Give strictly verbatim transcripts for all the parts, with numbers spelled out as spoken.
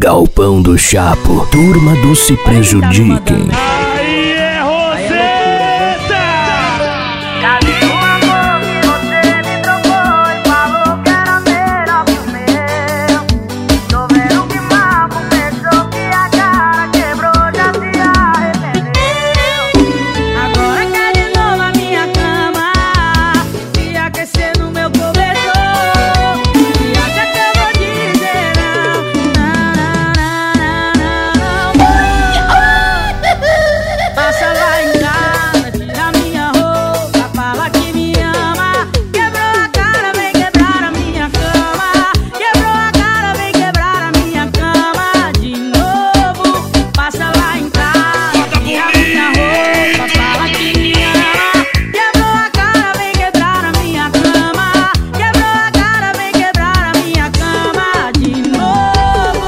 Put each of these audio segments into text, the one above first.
Galpão do Chapo, turma do Se Prejudiquem. Aí é Roseta! Cadê o amor que você me trocou e falou que era melhor que o meu? Tô vendo que mal começou, que a cara quebrou, já se arrependeu. Agora quer de novo a minha cama, se aquecer no meu cobertor. E acha que eu vou dizer não, não, não, não, não, não. Passa lá em casa, tira minha roupa, fala que me ama. Quebrou a cara, vem quebrar a minha cama. Quebrou a cara, vem quebrar a minha cama de novo. Passa lá em casa, tira minha roupa, fala que me ama. Quebrou a cara, vem quebrar a minha cama. Quebrou a cara, vem quebrar a minha cama de novo.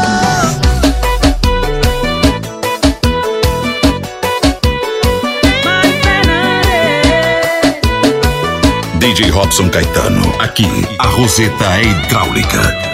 Mari Fernandes. D J Robson Caetano, aqui a Roseta é hidráulica.